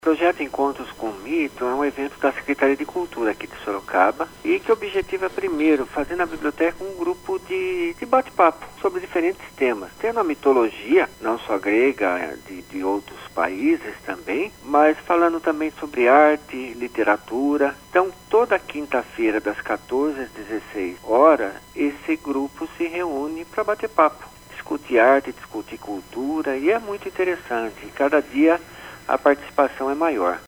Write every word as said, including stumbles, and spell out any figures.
O projeto Encontros com o Mito é um evento da Secretaria de Cultura aqui de Sorocaba e que o objetivo é, primeiro, fazer na biblioteca um grupo de, de bate-papo sobre diferentes temas, tendo a mitologia, não só grega, de, de outros países também, mas falando também sobre arte, literatura. Então, toda quinta-feira, das quatorze às dezesseis horas, esse grupo se reúne para bater papo, discutir arte, discutir cultura, e é muito interessante. Cada dia a participação é maior.